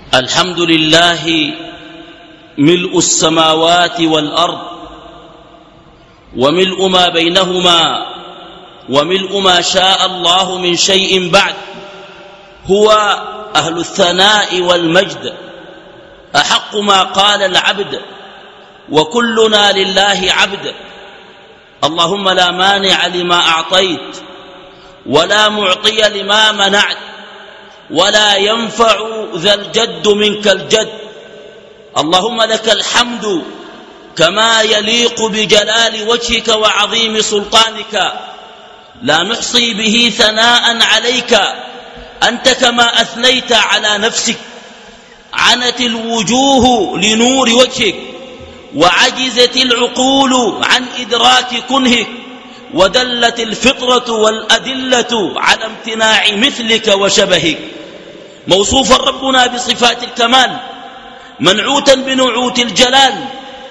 الحمد لله ملء السماوات والأرض وملء ما بينهما وملء ما شاء الله من شيء بعد. هو أهل الثناء والمجد، أحق ما قال العبد وكلنا لله عبد. اللهم لا مانع لما أعطيت ولا معطي لما منعت ولا ينفع ذا الجد منك الجد. اللهم لك الحمد كما يليق بجلال وجهك وعظيم سلطانك، لا نحصي به ثناء عليك أنت كما أثنيت على نفسك. عنت الوجوه لنور وجهك وعجزت العقول عن إدراك كنهك، ودلت الفطرة والأدلة على امتناع مثلك وشبهك. موصوفا ربنا بصفات الكمال، منعوتا بنعوت الجلال،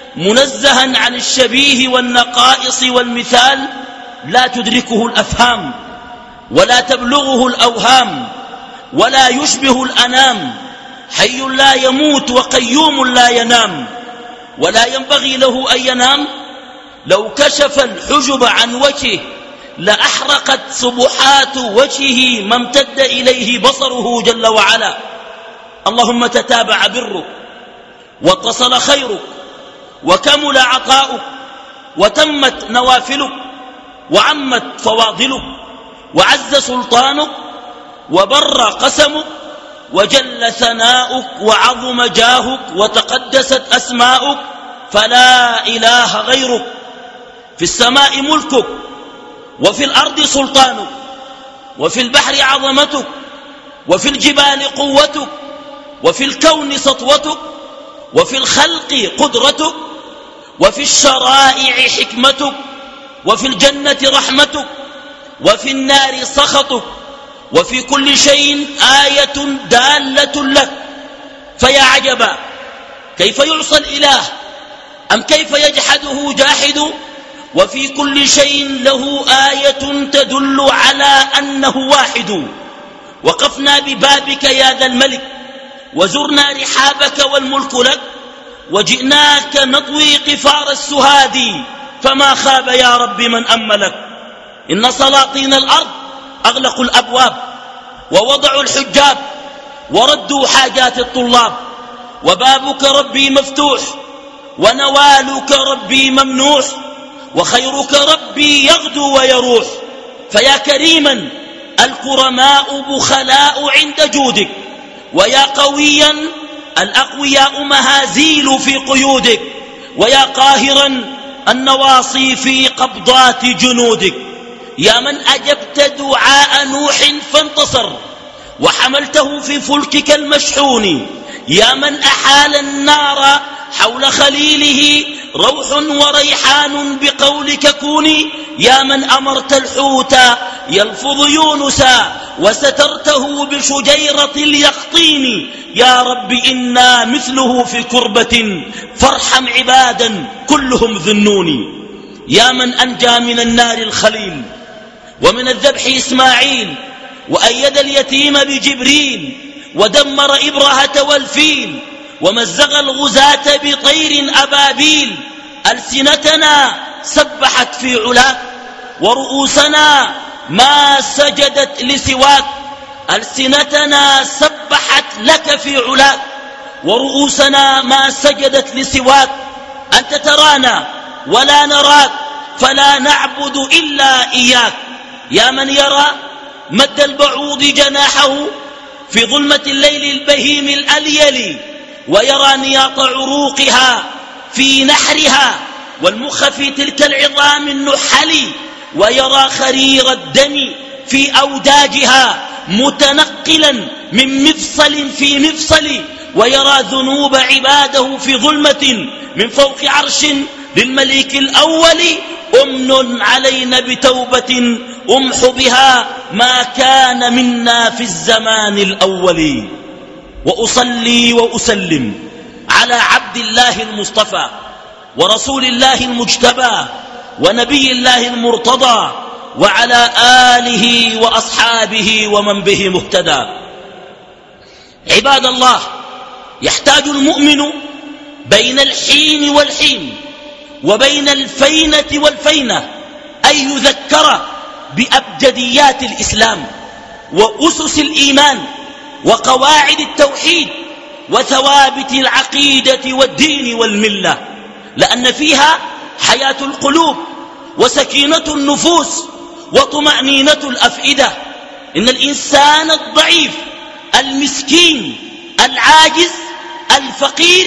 منزها عن الشبيه والنقائص والمثال، لا تدركه الأفهام ولا تبلغه الأوهام ولا يشبه الأنام. حي لا يموت وقيوم لا ينام، ولا ينبغي له أن ينام. لو كشف الحجب عن وجهه لأحرقت سبحات وجهه ما امتد إليه بصره جل وعلا. اللهم تتابع برك واتصل خيرك وكمل عطاؤك وتمت نوافلك وعمت فواضلك وعز سلطانك وبر قسمك وجل ثناؤك وعظم جاهك وتقدست أسماؤك، فلا إله غيرك. في السماء ملكك وفي الأرض سلطانك وفي البحر عظمتك وفي الجبال قوتك وفي الكون سطوتك وفي الخلق قدرتك وفي الشرائع حكمتك وفي الجنة رحمتك وفي النار سخطك، وفي كل شيء آية دالة لك. فيا عجبا كيف يعصى الإله أم كيف يجحده جاحد، وفي كل شيء له آية تدل على أنه واحد. وقفنا ببابك يا ذا الملك وزرنا رحابك والملك لك، وجئناك نطوي قفار السهاد فما خاب يا رب من أملك. إن سلاطين الأرض أغلقوا الأبواب ووضعوا الحجاب وردوا حاجات الطلاب، وبابك ربي مفتوح ونوالك ربي ممنوح، وخيرك ربي يغدو ويروح. فيا كريما الكرماء بخلاء عند جودك، ويا قويا الأقوياء مهازيل في قيودك، ويا قاهرا النواصي في قبضات جنودك. يا من أجبت دعاء نوح فانتصر وحملته في فلكك المشحون، يا من أحال النار حول خليله روح وريحان بقولك كوني، يا من أمرت الحوت يلفظ يونسا وسترته بشجيرة اليقطين. يا رب إنا مثله في كربة فارحم عبادا كلهم ذنوني. يا من أنجى من النار الخليل ومن الذبح إسماعيل، وأيد اليتيم بجبريل، ودمر إبرهة والفيل، ومزق الغزاة بطير أبابيل. ألسنتنا سبحت في علاك ورؤوسنا ما سجدت لسواك. ألسنتنا سبحت لك في علاك ورؤوسنا ما سجدت لسواك. أنت ترانا ولا نراك فلا نعبد إلا إياك. يا من يرى مد البعوض جناحه في ظلمة الليل البهيم الأليل، ويرى نياط عروقها في نحرها والمخ في تلك العظام النحل، ويرى خرير الدم في أوداجها متنقلا من مفصل في مفصل، ويرى ذنوب عباده في ظلمة من فوق عرش للملك الأول. أمن علينا بتوبة أمح بها ما كان منا في الزمان الأول. وأصلي وأسلم على عبد الله المصطفى ورسول الله المجتبى ونبي الله المرتضى وعلى آله وأصحابه ومن به مهتدى. عباد الله، يحتاج المؤمن بين الحين والحين وبين الفينة والفينة أن يذكر بأبجديات الإسلام وأسس الإيمان وقواعد التوحيد وثوابت العقيدة والدين والملة، لأن فيها حياة القلوب وسكينة النفوس وطمأنينة الأفئدة. إن الإنسان الضعيف المسكين العاجز الفقير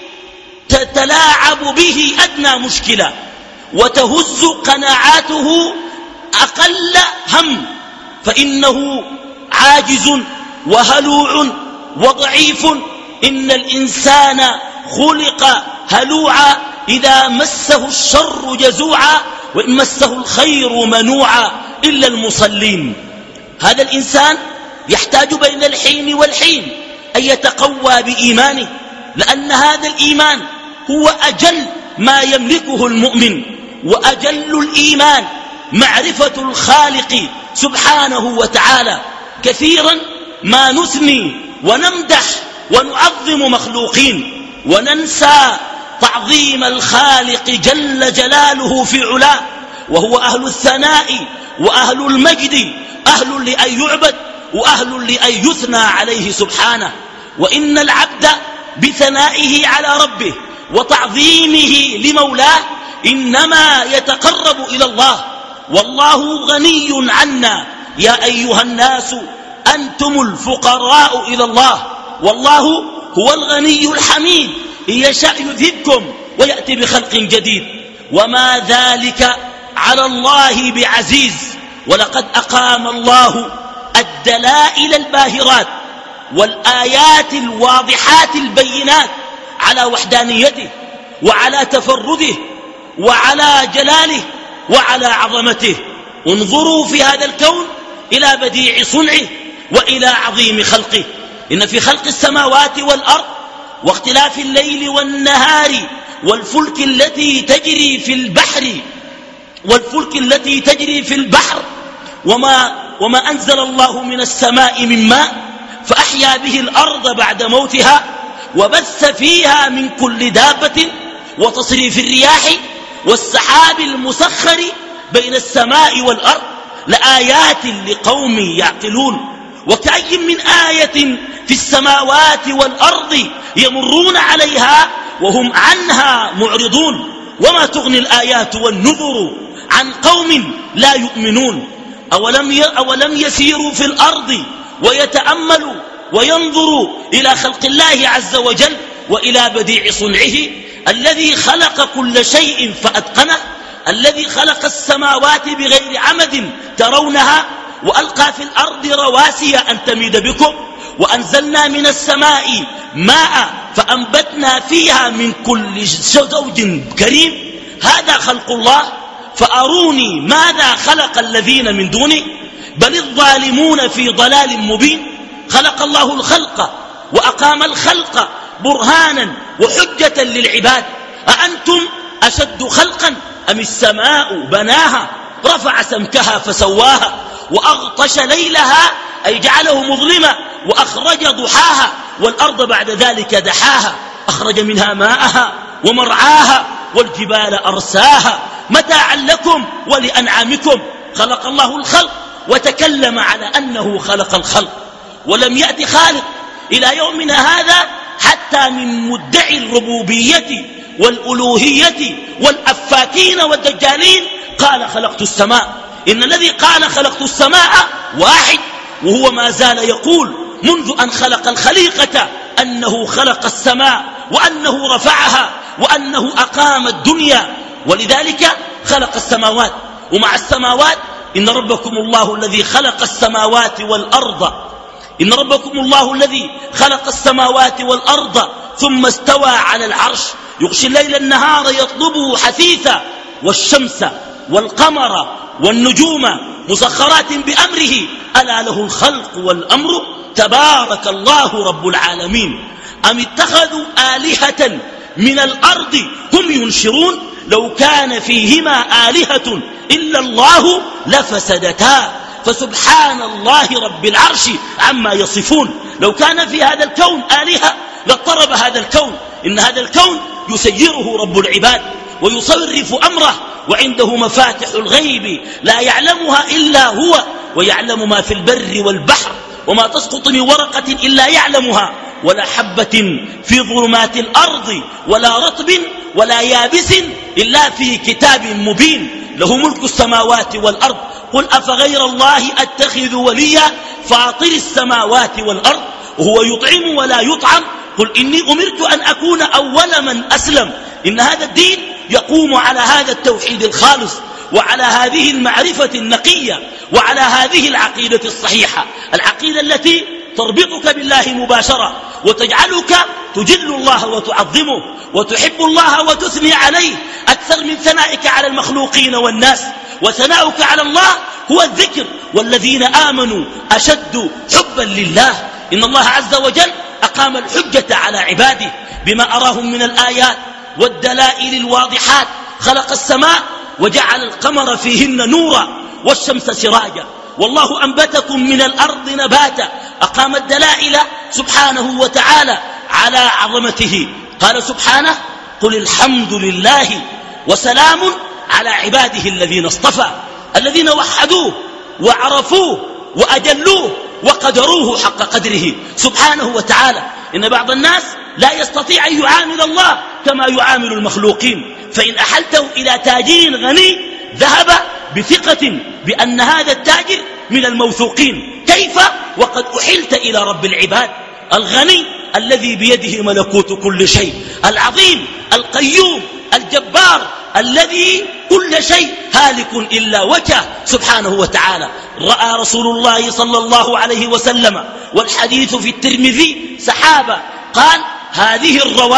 تتلاعب به أدنى مشكلة وتهز قناعاته أقل هم، فإنه عاجز وهلوع وضعيف. إن الإنسان خلق هلوعا إذا مسه الشر جزوعا وإن مسه الخير منوعا إلا المصلين. هذا الإنسان يحتاج بين الحين والحين أن يتقوى بإيمانه، لأن هذا الإيمان هو أجل ما يملكه المؤمن، وأجل الإيمان معرفة الخالق سبحانه وتعالى. كثيرا ما نثني ونمدح ونعظم مخلوقين وننسى تعظيم الخالق جل جلاله في علاه، وهو أهل الثناء وأهل المجد، أهل لأن يعبد وأهل لأن يثنى عليه سبحانه. وإن العبد بثنائه على ربه وتعظيمه لمولاه إنما يتقرب إلى الله، والله غني عنا. يا أيها الناس أنتم الفقراء إلى الله والله هو الغني الحميد، إن يشاء يذهبكم ويأتي بخلق جديد وما ذلك على الله بعزيز. ولقد أقام الله الدلائل الباهرات والآيات الواضحات البينات على وحدانيته وعلى تفرده وعلى جلاله وعلى عظمته. انظروا في هذا الكون إلى بديع صنعه وإلى عظيم خلقه. إن في خلق السماوات والأرض واختلاف الليل والنهار والفلك التي تجري في البحر وما أنزل الله من السماء من ماء فأحيا به الأرض بعد موتها وبث فيها من كل دابة وتصريف الرياح والسحاب المسخر بين السماء والأرض لآيات لقوم يعقلون. وكأي من آية في السماوات والأرض يمرون عليها وهم عنها معرضون، وما تغني الآيات والنذر عن قوم لا يؤمنون. أولم يسيروا في الأرض ويتأملوا وينظروا إلى خلق الله عز وجل وإلى بديع صنعه الذي خلق كل شيء فأتقنه، الذي خلق السماوات بغير عمد ترونها وألقى في الأرض رواسي أن تميد بكم وأنزلنا من السماء ماء فأنبتنا فيها من كل زوج كريم. هذا خلق الله، فأروني ماذا خلق الذين من دونه، بل الظالمون في ضلال مبين. خلق الله الخلق وأقام الخلق برهانا وحجة للعباد. أأنتم أشد خلقا أم السماء بناها رفع سمكها فسواها وأغطش ليلها أي جعله مظلما وأخرج ضحاها والأرض بعد ذلك دحاها أخرج منها ماءها ومرعاها والجبال أرساها متاعا لكم ولأنعامكم. خلق الله الخلق وتكلم على أنه خلق الخلق، ولم يأتي خالق إلى يومنا هذا حتى من مدعي الربوبية والألوهية والأفاكين والدجالين قال خلقت السماء. إن الذي قال خلقت السماء واحد، وهو ما زال يقول منذ أن خلق الخليقة أنه خلق السماء وأنه رفعها وأنه أقام الدنيا، ولذلك خلق السماوات. ومع السماوات إن ربكم الله الذي خلق السماوات والأرض، إن ربكم الله الذي خلق السماوات والأرض ثم استوى على العرش يغشي الليل النهار يطلبه حثيثا والشمس والقمر والنجوم مسخرات بأمره ألا له الخلق والأمر تبارك الله رب العالمين. أم اتخذوا آلهة من الأرض هم ينشرون لو كان فيهما آلهة إلا الله لفسدتا فسبحان الله رب العرش عما يصفون. لو كان في هذا الكون آلهة لاضطرب هذا الكون. إن هذا الكون يسيره رب العباد ويصرف أمره، وعنده مفاتح الغيب لا يعلمها إلا هو، ويعلم ما في البر والبحر، وما تسقط من ورقة إلا يعلمها، ولا حبة في ظلمات الأرض ولا رطب ولا يابس إلا في كتاب مبين. له ملك السماوات والأرض. قل أفغير الله أتخذ وليا فاطر السماوات والأرض وهو يطعم ولا يطعم. قل إني أمرت أن أكون أول من أسلم. إن هذا الدين يقوم على هذا التوحيد الخالص، وعلى هذه المعرفة النقية، وعلى هذه العقيدة الصحيحة، العقيدة التي تربطك بالله مباشرة وتجعلك تجل الله وتعظمه وتحب الله وتثني عليه أكثر من ثنائك على المخلوقين والناس. وثناؤك على الله هو الذكر، والذين آمنوا أشد حبا لله. إن الله عز وجل أقام الحجة على عباده بما أراهم من الآيات والدلائل الواضحات. خلق السماء وجعل القمر فيهن نورا والشمس سراجا، والله أنبتكم من الأرض نباتا. أقام الدلائل سبحانه وتعالى على عظمته. قال سبحانه: قل الحمد لله وسلام على عباده الذين اصطفى، الذين وحدوه وعرفوه وأجلوه وقدروه حق قدره سبحانه وتعالى. إن بعض الناس لا يستطيع أن يعامل الله كما يعامل المخلوقين، فإن أحلته إلى تاجر غني ذهب بثقة بأن هذا التاجر من الموثوقين. كيف وقد أحلت إلى رب العباد الغني الذي بيده ملكوت كل شيء، العظيم القيوم الجبار الذي كل شيء هالك إلا وجهه سبحانه وتعالى. رأى رسول الله صلى الله عليه وسلم، والحديث في الترمذي، سحابة قال: هذه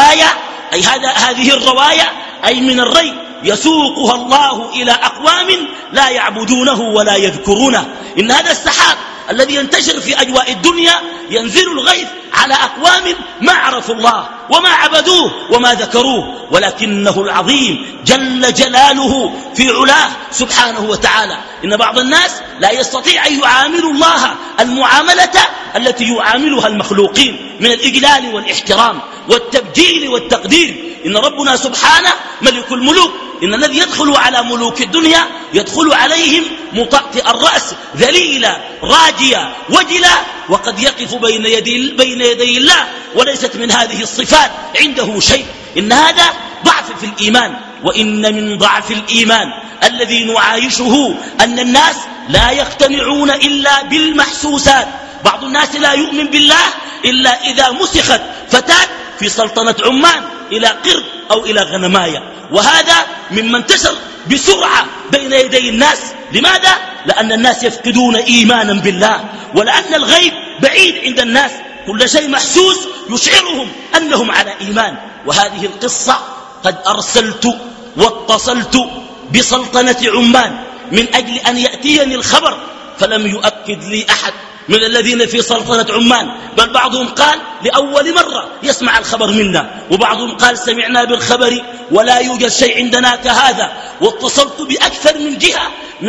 الرواية أي من الري يسوقها الله إلى أقوام لا يعبدونه ولا يذكرونه. إن هذا السحاب الذي ينتشر في أجواء الدنيا ينزل الغيث على أقوام ما عرفوا الله وما عبدوه وما ذكروه، ولكنه العظيم جل جلاله في علاه سبحانه وتعالى. إن بعض الناس لا يستطيع أن يعاملوا الله المعاملة التي يعاملها المخلوقين من الإجلال والاحترام والتبجيل والتقدير. إن ربنا سبحانه ملك الملوك. إن الذي يدخل على ملوك الدنيا يدخل عليهم مطأطئ الرأس ذليلا راجيا وجلا، وقد يقف بين يدي الله، وليست من هذه الصفات عنده شيء. إن هذا ضعف في الإيمان. وإن من ضعف الإيمان الذي نعايشه أن الناس لا يقتنعون إلا بالمحسوسات. بعض الناس لا يؤمن بالله إلا إذا مسخت فتاة في سلطنة عمان إلى قرد أو إلى غنماية، وهذا مما انتشر بسرعة بين يدي الناس. لماذا؟ لأن الناس يفقدون إيمانا بالله، ولأن الغيب بعيد عند الناس. كل شيء محسوس يشعرهم أنهم على إيمان. وهذه القصة قد أرسلت واتصلت بسلطنة عمان من أجل أن يأتيني الخبر، فلم يؤكد لي أحد من الذين في سلطنة عمان، بل بعضهم قال لأول مرة يسمع الخبر منا، وبعضهم قال سمعنا بالخبر ولا يوجد شيء عندنا كهذا. واتصلت بأكثر من جهة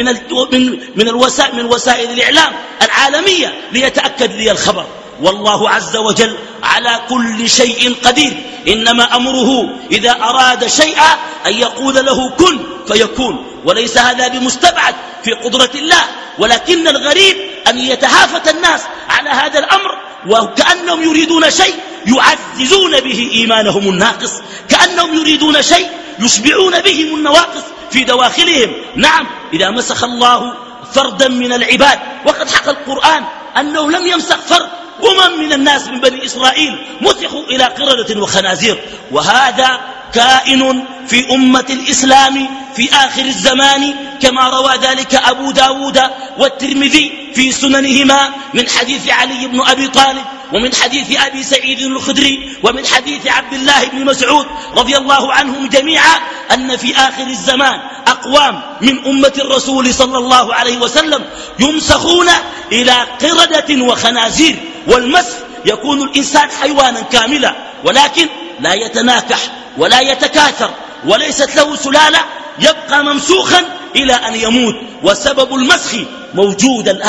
من وسائل الإعلام العالمية ليتأكد لي الخبر. والله عز وجل على كل شيء قدير. إنما أمره إذا أراد شيئا أن يقول له كن فيكون، وليس هذا بمستبعد في قدرة الله. ولكن الغريب أن يتهافت الناس على هذا الأمر، وكأنهم يريدون شيء يعززون به إيمانهم الناقص، كأنهم يريدون شيء يشبعون بهم النواقص في دواخلهم. نعم، إذا مسخ الله فردا من العباد، وقد حكى القرآن أنه لم يمسخ فرد، من الناس من بني إسرائيل مسخوا إلى قردة وخنازير. وهذا كائن في أمة الإسلام في آخر الزمان، كما روى ذلك أبو داود والترمذي في سننهما من حديث علي بن أبي طالب، ومن حديث أبي سعيد الخدري، ومن حديث عبد الله بن مسعود رضي الله عنهم جميعا، أن في آخر الزمان أقوام من أمة الرسول صلى الله عليه وسلم يمسخون إلى قردة وخنازير. والمسخ يكون الإنسان حيوانا كاملا، ولكن لا يتناكح ولا يتكاثر وليست له سلالة، يبقى ممسوخا إلى أن يموت. وسبب المسخ موجود الآن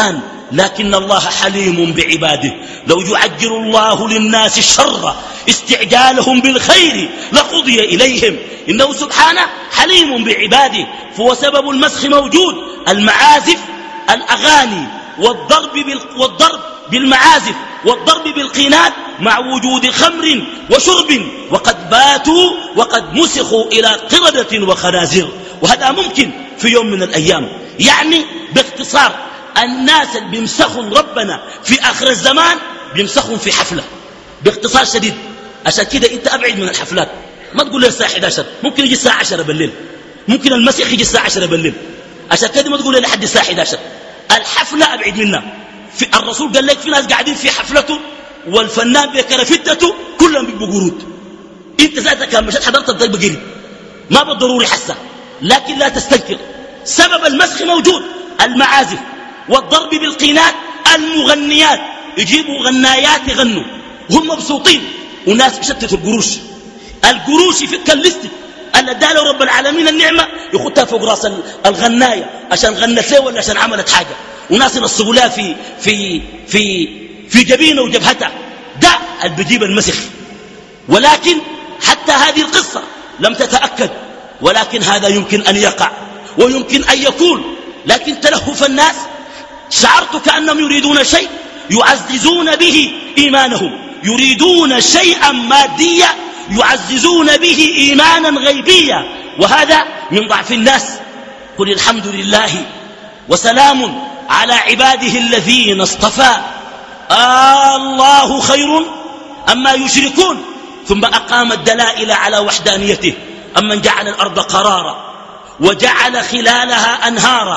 لكن الله حليم بعباده. لو يعجل الله للناس الشر استعجالهم بالخير لقضي إليهم، إنه سبحانه حليم بعباده. فهو سبب المسخ موجود، المعازف، الأغاني والضرب بالمعازف والضرب بالقينات مع وجود خمر وشرب، وقد باتوا وقد مسخوا إلى قردة وخنازير. وهذا ممكن في يوم من الأيام. يعني باختصار الناس اللي بيمسخون ربنا في آخر الزمان بيمسخون في حفلة، باختصار شديد. عشان كده انت أبعد من الحفلات. ما تقول لي الساعة 11، ممكن يجي الساعة 10 بالليل، ممكن المسيح يجي الساعة 10 بالليل. عشان كده ما تقول لي لحد الساعة 11. الحفلة أبعد منها. في الرسول قال لك في ناس قاعدين في حفلته والفنان بكرفتته كلهم بيبقوا قرود. انت ذاتك كان مشيت حضرت الضرب قريب، ما بالضروري حسه، لكن لا تستنكر. سبب المسخ موجود، المعازف والضرب بالقينات، المغنيات يجيبوا غنايات يغنوا وهم مبسوطين، وناس بشتتوا القروش يفك الليست اللي اداله رب العالمين النعمه يخدها فوق راس الغنايه عشان غنت له ولا عشان عملت حاجه، وناس ينصبوا لها في جبينه وجبهته. ده اللي بيجيب المسخ. ولكن حتى هذه القصه لم تتاكد، ولكن هذا يمكن ان يقع ويمكن ان يكون. لكن تلهف الناس شعرت كانهم يريدون شيء يعززون به ايمانهم، يريدون شيئا ماديا يعززون به ايمانا غيبيا، وهذا من ضعف الناس. قل الحمد لله وسلام على عباده الذين اصطفى، الله خير أما يشركون. ثم أقام الدلائل على وحدانيته. أمن جعل الأرض قرارا وجعل خلالها أنهارا،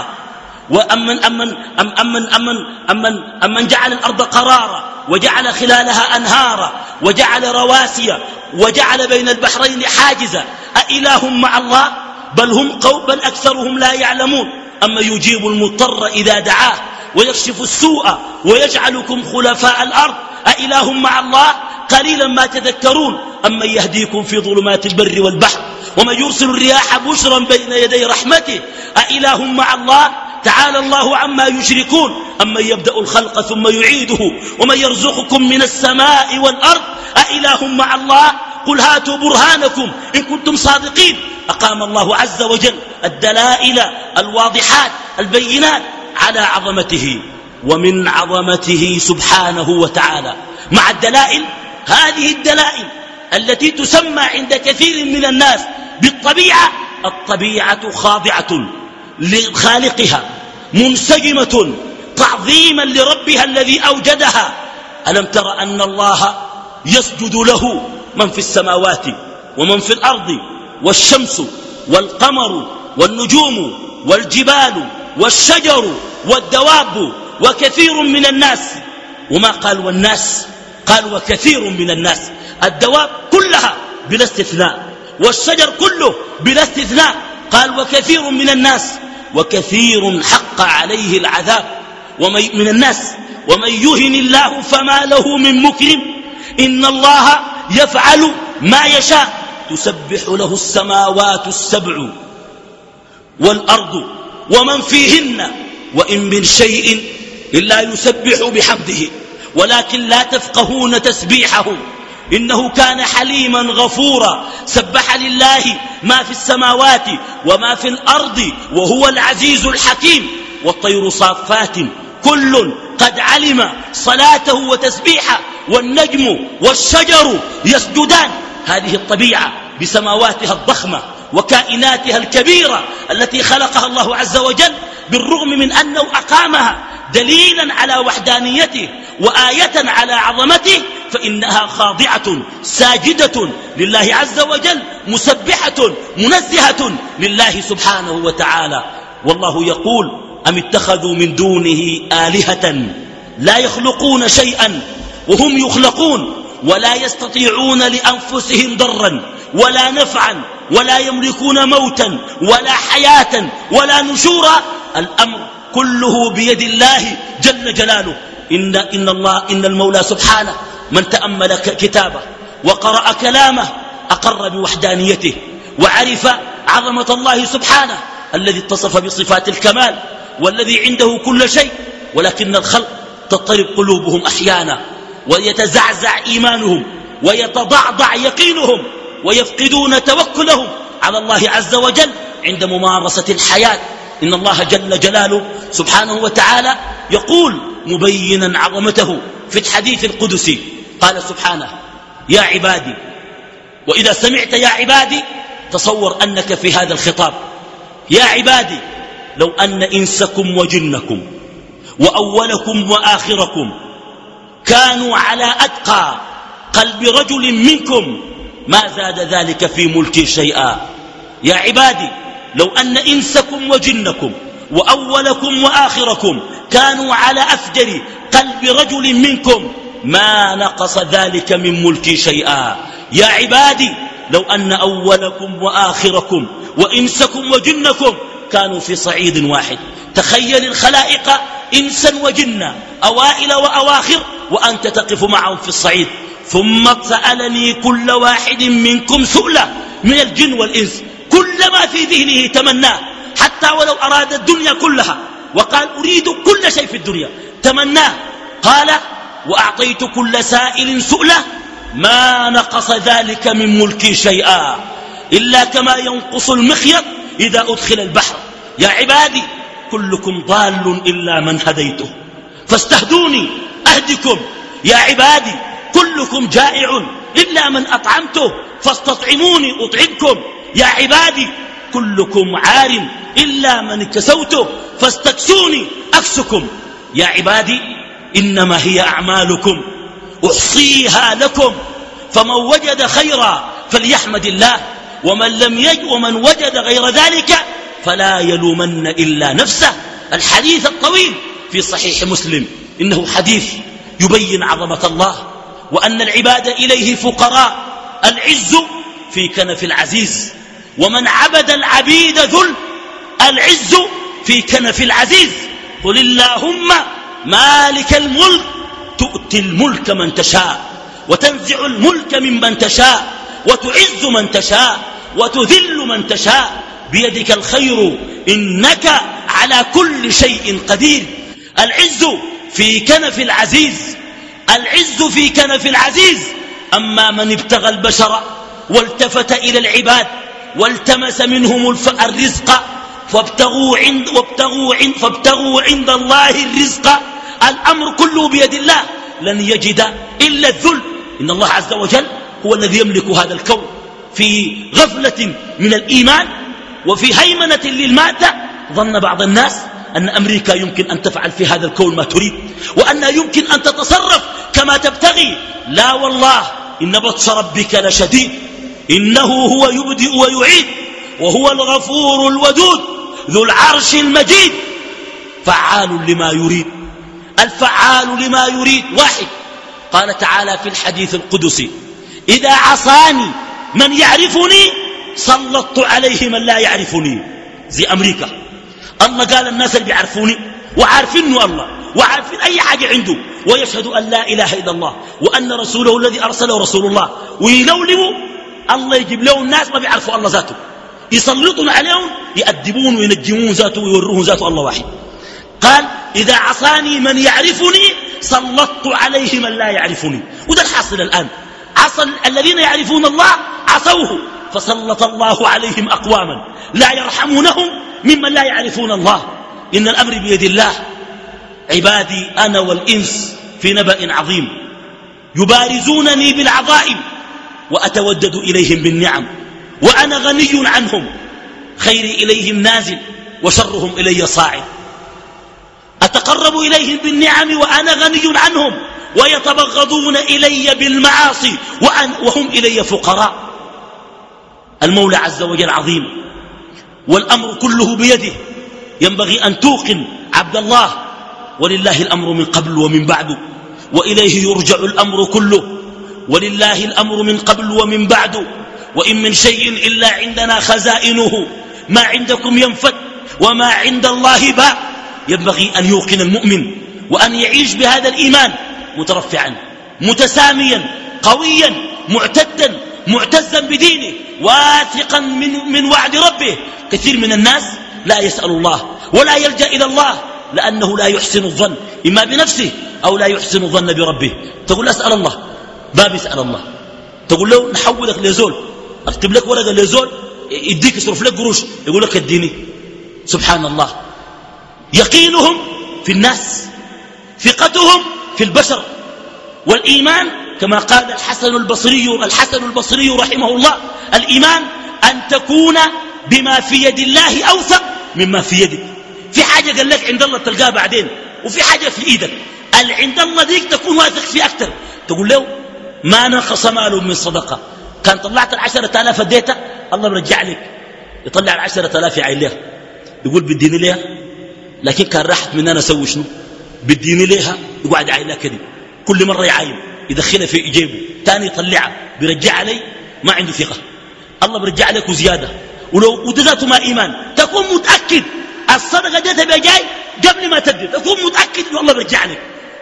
أمن جعل الأرض قرارا وجعل خلالها أنهارا وجعل رواسي وجعل بين البحرين حاجزا، أإله مع الله؟ بل أكثرهم لا يعلمون. أما يجيب المضطر إذا دعاه ويكشف السوء ويجعلكم خلفاء الأرض، أإله مع الله؟ قليلا ما تذكرون. أما يهديكم في ظلمات البر والبحر ومن يرسل الرياح بشرا بين يدي رحمته، أإله مع الله؟ تعالى الله عما يشركون. أما يبدأ الخلق ثم يعيده ومن يرزقكم من السماء والأرض، أإله مع الله؟ قل هاتوا برهانكم إن كنتم صادقين. أقام الله عز وجل الدلائل الواضحات البينات على عظمته، ومن عظمته سبحانه وتعالى مع الدلائل، هذه الدلائل التي تسمى عند كثير من الناس بالطبيعة، الطبيعة خاضعة لخالقها منسجمة تعظيما لربها الذي أوجدها. ألم تر أن الله يسجد له من في السماوات ومن في الأرض، والشمس والقمر والنجوم والجبال والشجر والدواب وكثير من الناس. وما قال والناس، قال وكثير من الناس. الدواب كلها بلا استثناء والشجر كله بلا استثناء. قال وكثير من الناس، وكثير حق عليه العذاب من الناس. ومن يهن الله فما له من مكرم، إن الله يفعل ما يشاء. تسبح له السماوات السبع والأرض ومن فيهن وإن من شيء إلا يسبح بحمده ولكن لا تفقهون تسبيحهم إنه كان حليما غفورا. سبح لله ما في السماوات وما في الأرض وهو العزيز الحكيم. والطير صافات كل قد علم صلاته وتسبيحه، والنجم والشجر يسجدان. هذه الطبيعة بسماواتها الضخمة وكائناتها الكبيرة التي خلقها الله عز وجل، بالرغم من أنه أقامها دليلا على وحدانيته وآية على عظمته، فإنها خاضعة ساجدة لله عز وجل، مسبحة منزهة لله سبحانه وتعالى. والله يقول أم اتخذوا من دونه آلهة لا يخلقون شيئا وهم يخلقون ولا يستطيعون لأنفسهم ضرا ولا نفعا ولا يملكون موتا ولا حياة ولا نشورا. الأمر كله بيد الله جل جلاله. إن المولى سبحانه من تأمل كتابه وقرأ كلامه أقر بوحدانيته وعرف عظمة الله سبحانه الذي اتصف بصفات الكمال والذي عنده كل شيء ولكن الخلق تضطرب قلوبهم أحيانا، ويتزعزع إيمانهم، ويتضعضع يقينهم، ويفقدون توكلهم على الله عز وجل عند ممارسة الحياة. إن الله جل جلاله سبحانه وتعالى يقول مبينا عظمته في الحديث القدسي، قال سبحانه: يا عبادي. وإذا سمعت يا عبادي تصور أنك في هذا الخطاب. يا عبادي لو أن إنسكم وجنكم وأولكم وآخركم كانوا على أتقى قلب رجل منكم ما زاد ذلك في ملكي شيئا. يا عبادي لو أن إنسكم وجنكم وأولكم وآخركم كانوا على أفجر قلب رجل منكم ما نقص ذلك من ملكي شيئا. يا عبادي لو أن أولكم وآخركم وإنسكم وجنكم كانوا في صعيد واحد. تخيل الخلائق إنسا وجنا، أوائل وأواخر، وأنت تقف معهم في الصعيد. ثم سألني كل واحد منكم سؤلة من الجن والإنس، كل ما في ذهنه تمناه، حتى ولو أراد الدنيا كلها وقال أريد كل شيء في الدنيا تمناه. قال: وأعطيت كل سائل سؤله ما نقص ذلك من ملكي شيئا إلا كما ينقص المخيط إذا أدخل البحر. يا عبادي كلكم ضال إلا من هديته فاستهدوني أهدكم. يا عبادي كلكم جائع إلا من أطعمته فاستطعموني أطعمكم. يا عبادي كلكم عار إلا من كسوته فاستكسوني أكسكم. يا عبادي إنما هي أعمالكم أحصيها لكم، فمن وجد خيرا فليحمد الله، ومن وجد غير ذلك فلا يلومن إلا نفسه. الحديث الطويل في صحيح مسلم إنه حديث يبين عظمة الله وأن العباد إليه فقراء. العز في كنف العزيز، ومن عبد العبيد ذل. العز في كنف العزيز. قل اللهم مالك الملك تؤتي الملك من تشاء وتنزع الملك ممن تشاء وتعز من تشاء وتذل من تشاء بيدك الخير إنك على كل شيء قدير. العز في كنف العزيز. العز في كنف العزيز. أما من ابتغى البشر والتفت إلى العباد والتمس منهم الرزق فابتغوا عند الله الرزق. الأمر كله بيد الله، لن يجد إلا الذل. إن الله عز وجل هو الذي يملك هذا الكون. في غفلة من الإيمان وفي هيمنة للمادة ظن بعض الناس أن أمريكا يمكن أن تفعل في هذا الكون ما تريد، وأن يمكن أن تتصرف كما تبتغي. لا والله، إن بطش ربك لشديد، إنه هو يبدئ ويعيد، وهو الغفور الودود ذو العرش المجيد، فعال لما يريد. الفعال لما يريد واحد. قال تعالى في الحديث القدسي: إذا عصاني من يعرفني سلطت عليه من لا يعرفني. زي أمريكا، الله قال الناس اللي بيعرفوني وعارفينه الله وعارفين أي حاجة عنده، ويشهد أن لا إله إلا الله وأن رسوله الذي أرسله رسول الله، ويلولوا الله يجيب لهم الناس ما بيعرفوا الله ذاته، يسلطون عليهم، يأدبون وينجمون ذاته ويوروه ذاته الله واحد. قال: إذا عصاني من يعرفني سلطت عليه من لا يعرفني. وده الحاصل الآن. الذين يعرفون الله عصوه فسلط الله عليهم أقواما لا يرحمونهم ممن لا يعرفون الله. إن الأمر بيد الله. عبادي أنا والإنس في نبأ عظيم يبارزونني بالعظائم وأتودد إليهم بالنعم، وأنا غني عنهم، خيري إليهم نازل وشرهم إلي صاعد. أتقرب إليهم بالنعم وأنا غني عنهم، ويتبغضون إلي بالمعاصي وهم إلي فقراء. المولى عز وجل عظيم والأمر كله بيده. ينبغي أن توقن عبد الله ولله الأمر من قبل ومن بعد، وإليه يرجع الأمر كله، ولله الأمر من قبل ومن بعد. وإن من شيء إلا عندنا خزائنه، ما عندكم ينفد وما عند الله باق. ينبغي أن يوقن المؤمن وأن يعيش بهذا الإيمان مترفعا متساميا قويا معتدا معتزا بدينه واثقا من وعد ربه. كثير من الناس لا يسأل الله ولا يلجأ إلى الله لأنه لا يحسن الظن إما بنفسه أو لا يحسن الظن بربه. تقول أسأل الله، ما بيسأل الله. تقول له نحولك لزول، اكتب لك ورقة لزول يديك يصرف لك قروش، يقول لك اديني. سبحان الله. يقينهم في الناس، ثقتهم في البشر. والإيمان كما قال الحسن البصري رحمه الله: الإيمان أن تكون بما في يد الله أوثق مما في يدك. في حاجة قال لك عند الله تلقاها بعدين، وفي حاجة في إيدك عند الله ديك تكون واثق فيه أكثر. تقول له ما نقص مال من صدقة، كان طلعت 10,000 اديتها الله برجع لك، يطلع 10,000 يعين لها، يقول بديني لها، لكن كان راحت من أنا أسوي شنو؟ بديني لها، يقعد يعين لها كده كل مرة يعين، يدخلها في جيبه، تاني يطلعها بيرجع علي، ما عنده ثقة. الله برجع لك وزيادة. ولو ودغته ما إيمان، تكون متأكد الصدقة ديتها بجاي قبل ما تدي، تكون متأكد إنه الله برجع لك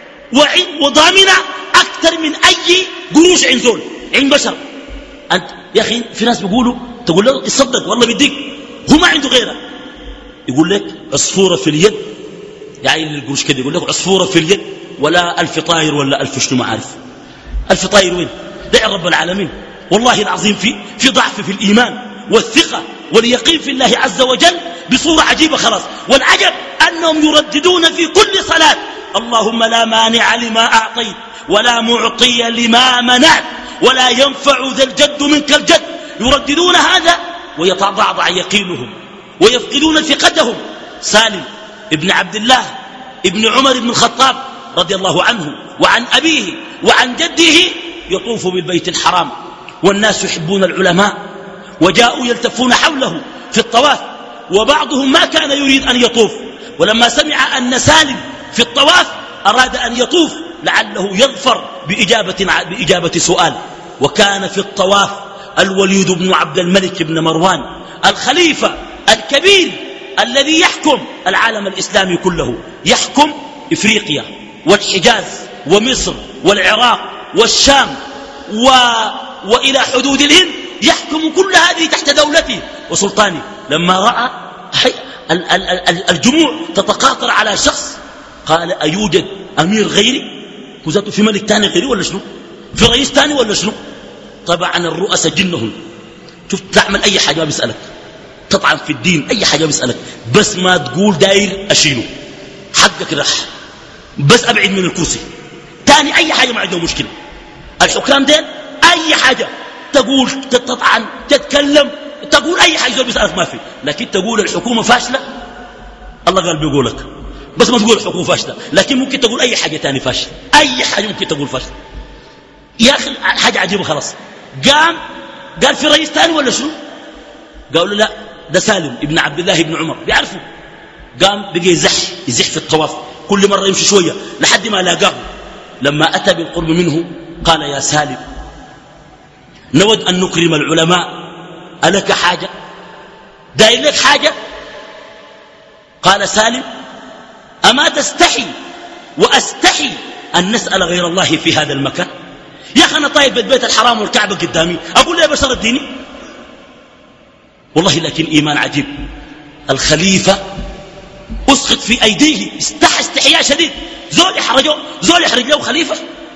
وضامنة أكثر من أي قروش عند زول عند بشر. أنت يا أخي في ناس بيقولوا، تقول له يصدق والله بيديك، هو ما عنده غيرها، يقول لك عصفورة في اليد، يعني القروش كده، يقول لك عصفورة في اليد ولا 1000 طاير ولا 1000 شنو ما عارف. 1000 طاير وين؟ دع رب العالمين. والله العظيم في ضعف في الإيمان والثقة واليقين في الله عز وجل بصورة عجيبة خلاص. والعجب أنهم يرددون في كل صلاة: اللهم لا مانع لما أعطيت ولا معطي لما منعت ولا ينفع ذا الجد منك الجد. يرددون هذا ويتضعضع يقينهم ويفقدون ثقتهم. سالم ابن عبد الله ابن عمر بن الخطاب رضي الله عنه وعن أبيه وعن جده يطوف بالبيت الحرام، والناس يحبون العلماء، وجاءوا يلتفون حوله في الطواف، وبعضهم ما كان يريد أن يطوف، ولما سمع أن سالم في الطواف أراد أن يطوف لعله يظفر بإجابة سؤال. وكان في الطواف الوليد بن عبد الملك بن مروان الخليفة الكبير الذي يحكم العالم الإسلامي كله، يحكم إفريقيا والحجاز ومصر والعراق والشام وإلى حدود الهند، يحكم كل هذه تحت دولته وسلطانه. لما رأى الجموع تتقاطر على شخص قال: أيوجد أمير غيري؟ كذاته في ملك تاني غيري ولا شنو؟ في رئيس تاني ولا شنو؟ طبعا الرؤساء جنهم، شوف تعمل أي حاجة ما بيسألك، تطعن في الدين أي حاجة بيسألك، بس ما تقول داير أشيله حقك راح، بس أبعد من الكرسي تاني أي حاجة ما عنده مشكلة. الحكام دين أي حاجة تقول، تطعن، تتكلم، تقول أي حاجة بيسألك ما في، لكن تقول الحكومة فاشلة الله قال بيقولك، بس ما تقول الحكومة فاشلة، لكن ممكن تقول أي حاجة تاني فاشلة، أي حاجة ممكن تقول فاشلة. يا أخي حاجة عجيبة خلاص. قال في رئيس تاني ولا شنو؟ قالوا له لا ده سالم ابن عبد الله ابن عمر، بيعرفوا. قام بقى يزح في الطواف، كل مرة يمشي شوية لحد ما لاقاه. لما أتى بالقرب منه قال: يا سالم، نود أن نكرم العلماء، ألك حاجة؟ داير لك حاجة؟ قال سالم: أما تستحي وأستحي أن نسأل غير الله في هذا المكان؟ يا أخي أنا طايب بيت الحرام والكعبة قدامي، أقول لي بشر الديني؟ والله لكن إيمان عجيب. الخليفة أسقط في أيديه، استحى استحياء شديد، زول يحرج له خليفة.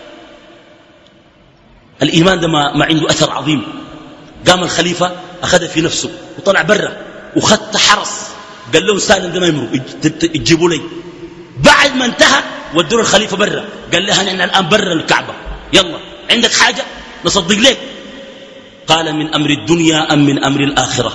الإيمان ده ما عنده أثر عظيم. قام الخليفة أخذ في نفسه وطلع برا وخدت حرس، قال له سالم ده ما يمروا تجيبوا لي. بعد ما انتهى ودوا الخليفة برا، قال له أنا الآن برا الكعبة، يلا عندك حاجة نصدق لك؟ قال: من أمر الدنيا أم من أمر الآخرة؟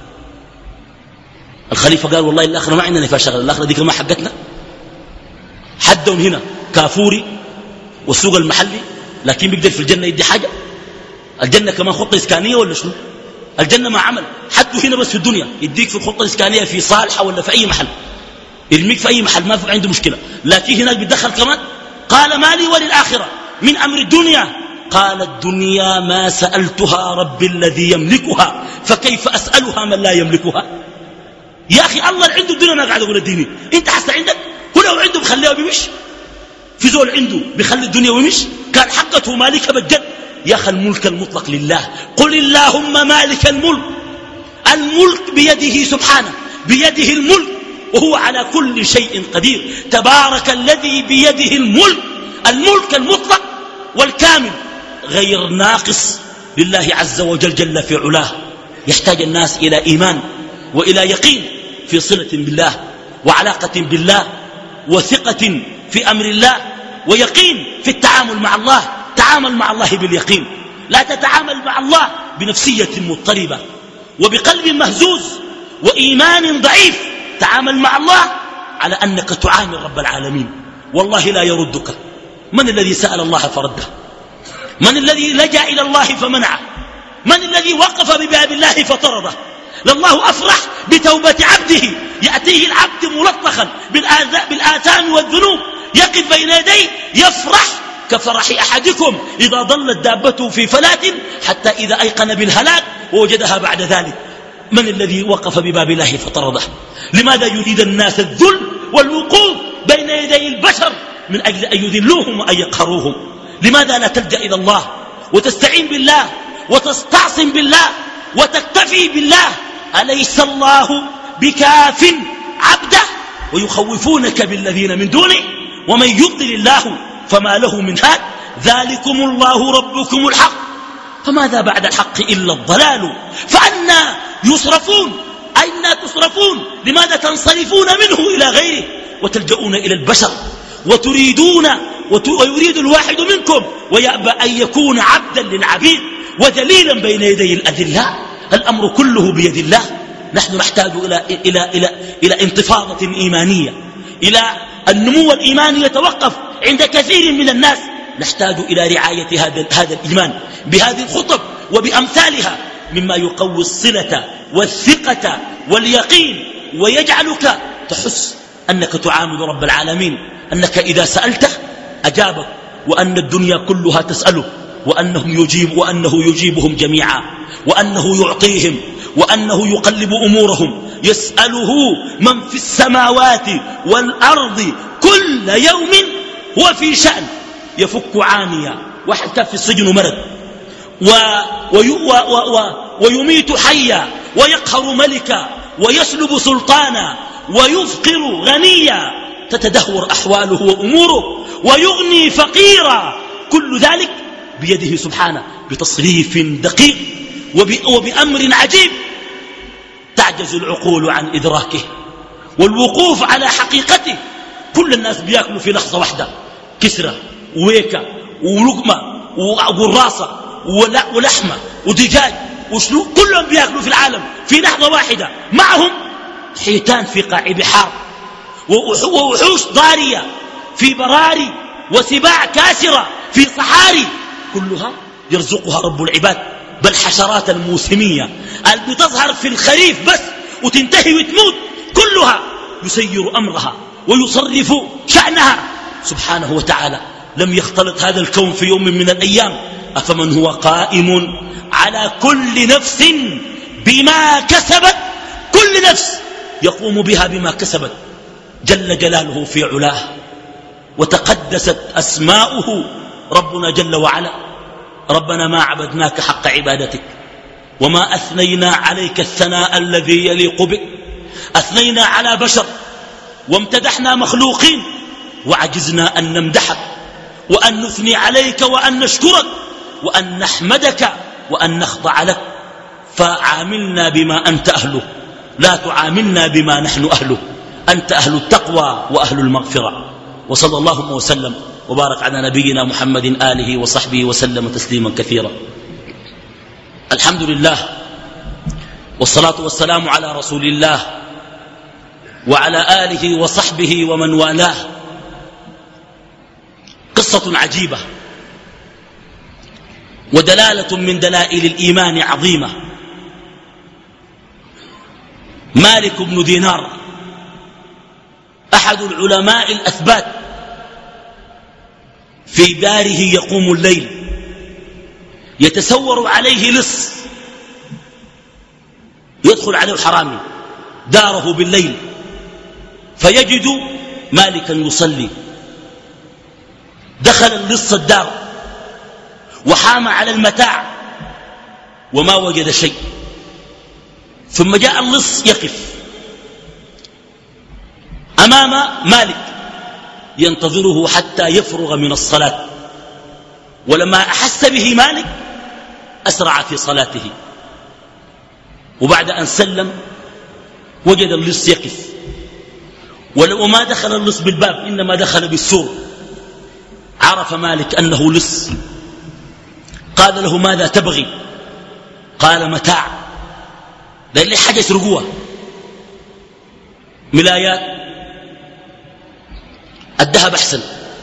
الخليفة قال: والله الآخرة ما عندنا فيها شغل، الآخرة دي ما حقتنا. حدهم هنا كافوري والسوق المحلي، لكن بيقدر في الجنة يدي حاجة؟ الجنة كمان خطة إسكانية ولا شنو؟ الجنة ما عمل حده هنا بس في الدنيا، يديك في الخطة الإسكانية في صالحة ولا في أي محل، يرميك في أي محل ما في عنده مشكلة، لكن هناك بيدخل كمان. قال: ما لي وللآخرة من أمر الدنيا؟ قال: الدنيا ما سألتها ربي الذي يملكها، فكيف أسألها من لا يملكها؟ يا أخي الله اللي عنده الدنيا ما قاعد أقول الديني، أنت حتى عندك هو لو عنده بخليه وبيمش، في زول عنده بيخلي الدنيا ويمش، كان حقته مالكة بالجد. يا أخي الملك المطلق لله، قل اللهم مالك الملك، الملك بيده سبحانه، بيده الملك، وهو على كل شيء قدير. تبارك الذي بيده الملك المطلق والكامل غير ناقص لله عز وجل جل في علاه. يحتاج الناس إلى إيمان وإلى يقين في صلة بالله وعلاقة بالله وثقة في أمر الله ويقين في التعامل مع الله. تعامل مع الله باليقين، لا تتعامل مع الله بنفسية مضطربة وبقلب مهزوز وإيمان ضعيف. تعامل مع الله على أنك تعامل رب العالمين، والله لا يردك. من الذي سأل الله فرده؟ من الذي لجأ إلى الله فمنعه؟ من الذي وقف بباب الله فطرده؟ لله أفرح بتوبة عبده، يأتيه العبد ملطخا بالآثام والذنوب، يقف بين يديه يفرح كفرح أحدكم إذا ضلت دابته في فلاة حتى إذا أيقن بالهلاك ووجدها بعد ذلك. من الذي وقف بباب الله فطرده؟ لماذا يريد الناس الذل والوقوف بين يدي البشر من أجل أن يذلوهم وأن يقهروهم؟ لماذا لا تلجأ إلى الله وتستعين بالله وتستعصم بالله وتكتفي بالله؟ أليس الله بكاف عبده؟ ويخوفونك بالذين من دونه ومن يضلل الله فما له من هاد. ذلكم الله ربكم الحق، فماذا بعد الحق إلا الضلال، فأنا يصرفون؟ أين تصرفون؟ لماذا تنصرفون منه إلى غيره وتلجؤون إلى البشر ويريد الواحد منكم ويأبى أن يكون عبدا للعبيد وذليلا بين يدي الأذلاء؟ الأمر كله بيد الله. نحن نحتاج إلى انتفاضة إيمانية، إلى النمو الإيماني يتوقف عند كثير من الناس. نحتاج إلى رعاية هذا الإيمان بهذه الخطب وبأمثالها مما يقوي الصلة والثقة واليقين ويجعلك تحس أنك تعامل رب العالمين، أنك إذا سألته أجابك، وأن الدنيا كلها تسأله، وأنه يجيبهم جميعا، وأنه يعطيهم، وأنه يقلب أمورهم. يسأله من في السماوات والأرض كل يوم هو في شأن. يفك عانيا، واحد كان في السجن ومرض، ويميت حيا، ويقهر ملكا، ويسلب سلطانا، ويفقر غنيا، تتدهور أحواله وأموره، ويغني فقيرا. كل ذلك بيده سبحانه بتصريف دقيق وبأمر عجيب تعجز العقول عن إدراكه والوقوف على حقيقته. كل الناس بيأكلوا في لحظة واحدة كسرة وويكة ولقمة وقراصة ولحمة ودجاج وشلوك، كلهم بيأكلوا في العالم في لحظة واحدة. معهم حيتان في قاع بحار، ووحوش ضارية في براري، وسباع كاسرة في صحاري، كلها يرزقها رب العباد. بل حشرات الموسمية اللي بتظهر في الخريف بس وتنتهي وتموت كلها يسير أمرها ويصرف شأنها سبحانه وتعالى. لم يختلط هذا الكون في يوم من الأيام. أفمن هو قائم على كل نفس بما كسبت، كل نفس يقوم بها بما كسبت، جل جلاله في علاه وتقدست أسماؤه ربنا جل وعلا. ربنا ما عبدناك حق عبادتك وما أثنينا عليك الثناء الذي يليق بك. أثنينا على بشر وامتدحنا مخلوقين وعجزنا أن نمدحك وأن نثني عليك وأن نشكرك وأن نحمدك وأن نخضع لك. فعاملنا بما أنت أهله، لا تعاملنا بما نحن أهله. أنت أهل التقوى وأهل المغفرة. وصلى الله وسلم وبارك على نبينا محمد آله وصحبه وسلم تسليما كثيرا. الحمد لله والصلاة والسلام على رسول الله وعلى آله وصحبه ومن والاه. قصة عجيبة ودلالة من دلائل الإيمان عظيمة. مالك بن دينار أحد العلماء الأثبات في داره يقوم الليل، يتسور عليه لص، يدخل عليه حرامي داره بالليل فيجد مالكا يصلي. دخل اللص الدار وحام على المتاع وما وجد شيء، ثم جاء اللص يقف أمام مالك ينتظره حتى يفرغ من الصلاة، ولما أحس به مالك أسرع في صلاته، وبعد أن سلم وجد اللص يقف، وما دخل اللص بالباب إنما دخل بالسور. عرف مالك أنه لص، قال له ماذا تبغي؟ قال متاع. قال لي حاجة يسرقوها، ملايات، الذهب أحسن،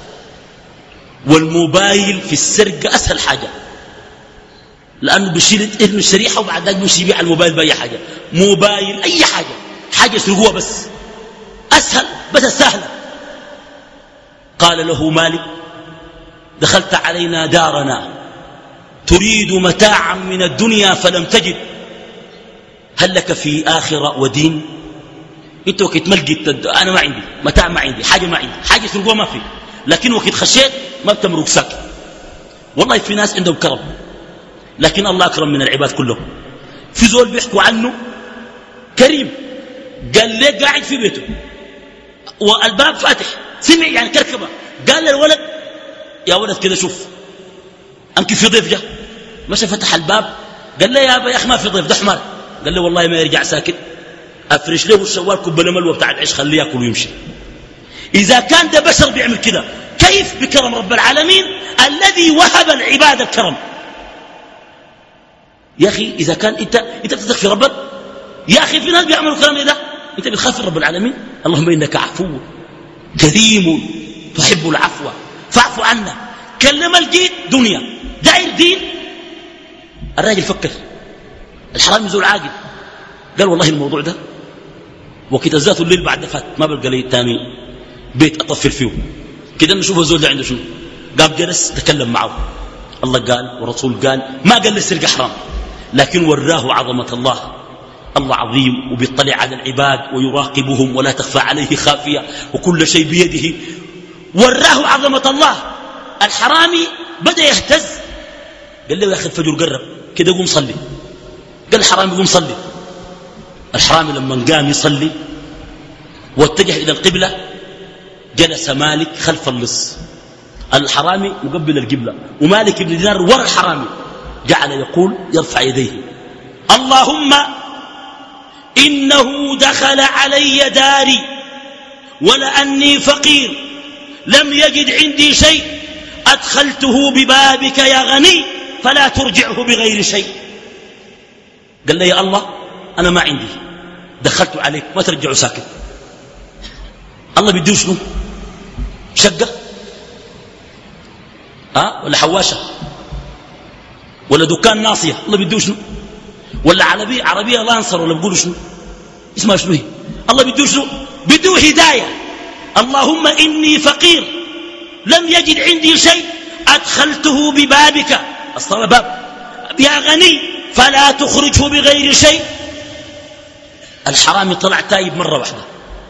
والموبايل في السرقة أسهل حاجة، لأنه بيشيل ابن الشريحة وبعد ذلك بيمشي يبيع الموبايل بأي حاجة. موبايل أي حاجة يسرقوها بس أسهل، بس سهلة. قال له مالك دخلت علينا دارنا تريد متاعا من الدنيا فلم تجد، هل لك في آخرة ودين؟ انت وقت ملقيت أنا ما عندي متاع، ما عندي حاجة، ما عندي حاجة يسرقوها ما في، لكن وقت خشيت ما بتمرق ساكت. والله في ناس عندهم كرم، لكن الله أكرم من العباد كلهم. في زول بيحكوا عنه كريم، قال ليه قاعد في بيته والباب فاتح، سمع يعني كركبة، قال للولد يا ولد كده شوف أمكن في ضيف جاء، مشى فتح الباب قال لي يا أبا يا أخي ما في ضيف، ده حمار. قال لي والله ما يرجع ساكت، أفرش له الشوال كوبا ملوى بتاع العيش خليه ياكل ويمشي. إذا كان ده بشر بيعمل كده كيف بكرم رب العالمين الذي وهب العباد الكرم؟ يا أخي إذا كان أنت بتثق في ربك، يا أخي في ناس بيعملوا كلام ده، أنت بتخاف من رب العالمين. اللهم إنك عفو كريم تحب العفو فاعف عنا. كلم الجيد دنيا داير دين. الراجل فكر، الحرام يزول عاقل، قال والله الموضوع ده وقت ذاته الليل بعد فات ما بلقى لي تاني بيت أطفل فيه كده نشوف الزول ده عنده شنو. قام جلس تكلم معه، الله قال ورسول قال، ما قال السرقة حرام، لكن وراه عظمة الله. الله عظيم وبيطلع على العباد ويراقبهم ولا تخفى عليه خافية وكل شيء بيده. وراه عظمة الله. الحرامي بدأ يهتز، قال له يا أخي الفجر قرب كده قوم صلي. قال الحرامي قوم صلي. الحرامي لما قام يصلي واتجه إلى القبلة جلس مالك خلف اللص، الحرامي مقبل القبلة، ومالك بن دينار ورا الحرامي، جعل يقول يرفع يديه اللهم إنه دخل علي داري ولأني فقير لم يجد عندي شيء أدخلته ببابك يا غني فلا ترجعه بغير شيء. قال لي يا الله أنا ما عندي، دخلت عليك ما ترجعه ساكت. الله بيديه شنو؟ شقة ولا حواشة ولا دكان ناصية؟ الله بيديه شنو؟ ولا عربية لانسر ولا بيقولوا شنو اسمها شنو هي؟ الله بيديه شنو؟ بيديه هداية. اللهم إني فقير لم يجد عندي شيء أدخلته ببابك، أصلا باب، يا غني فلا تخرجه بغير شيء. الحرامي طلع تايب مرة واحدة،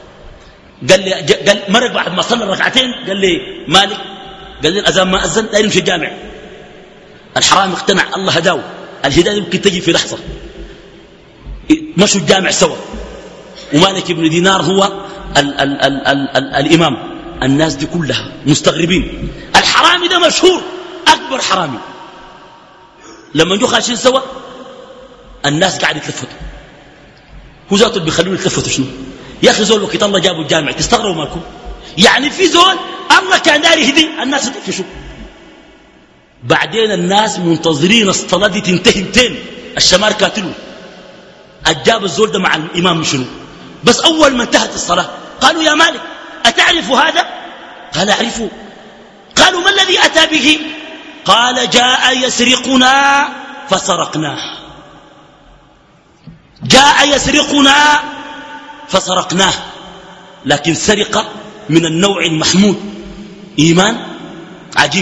قال مرق بعد ما صلى ركعتين قال لي مالك، قال لي الأذان ما أذن لا يمشي الجامع. الحرامي اقتنع، الله هداه، الهداية يمكن تجي في لحظة. مشوا الجامع سوا، ومالك بن دينار هو الإمام. الناس دي كلها مستغربين، الحرامي ده مشهور أكبر حرامي. لما جو خاشين سوا الناس قاعد يتلفتوا، هو ذاته اللي بيخلوه يتلفتوا شنو؟ يا أخي زول وقت الله جابوا الجامع تستغربوا مالكم؟ يعني في زول الله كان داري يهدي الناس يطفشوا. بعدين الناس منتظرين الصلاة دي تنتهي 200، الشمار كاتلوا أجاب الزول ده مع الإمام شنو؟ بس أول ما انتهت الصلاة قالوا يا مالك أتعرف هذا؟ قال أعرفه. قالوا ما الذي أتى به؟ قال جاء يسرقنا فسرقناه. جاء يسرقنا فسرقناه، لكن سرقة من النوع المحمود، إيمان عجيب،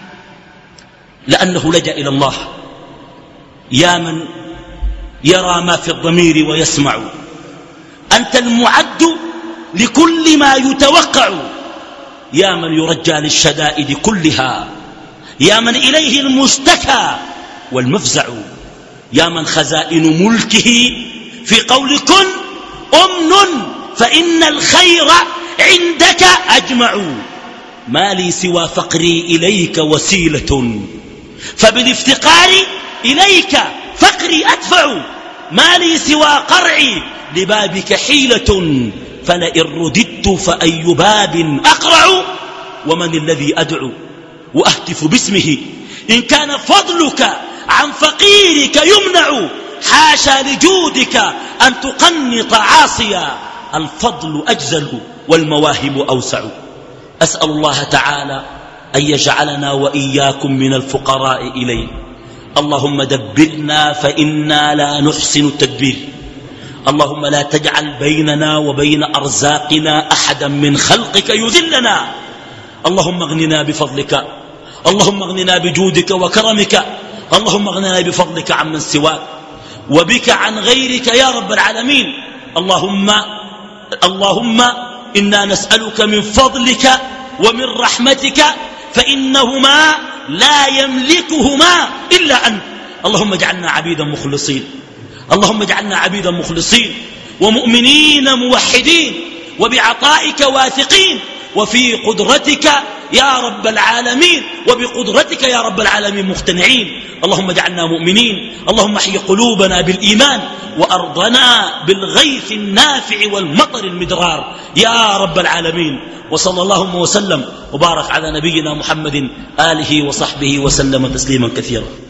لأنه لجأ إلى الله. يا من يرى ما في الضمير ويسمع، أنت المعد لكل ما يتوقع، يا من يرجى للشدائد كلها، يا من إليه المشتكى والمفزع، يا من خزائن ملكه في قول كن أمن، فإن الخير عندك أجمع ما لي سوى فقري إليك وسيلة فبالافتقار إليك فقري أدفع ما لي سوى قرعي لبابك حيلة فلئن رددت فأي باب أقرع ومن الذي أدعو وأهتف باسمه إن كان فضلك عن فقيرك يمنع حاشا لجودك أن تقنط عاصيا الفضل أجزل والمواهب أوسع أسأل الله تعالى أن يجعلنا وإياكم من الفقراء إليه اللهم دبرنا فإنا لا نحسن التدبير اللهم لا تجعل بيننا وبين أرزاقنا أحدا من خلقك يذلنا اللهم اغننا بفضلك اللهم اغننا بجودك وكرمك اللهم اغننا بفضلك عمن سواك وبك عن غيرك يا رب العالمين اللهم إنا نسألك من فضلك ومن رحمتك فإنهما لا يملكهما إلا أنت اللهم اجعلنا عبيدا مخلصين اللهم اجعلنا عبيدا مخلصين ومؤمنين موحدين وبعطائك واثقين وفي قدرتك يا رب العالمين وبقدرتك يا رب العالمين مقتنعين اللهم اجعلنا مؤمنين اللهم احي قلوبنا بالإيمان وأرضنا بالغيث النافع والمطر المدرار يا رب العالمين وصلى الله وسلم وبارك على نبينا محمد آله وصحبه وسلم تسليما كثيرا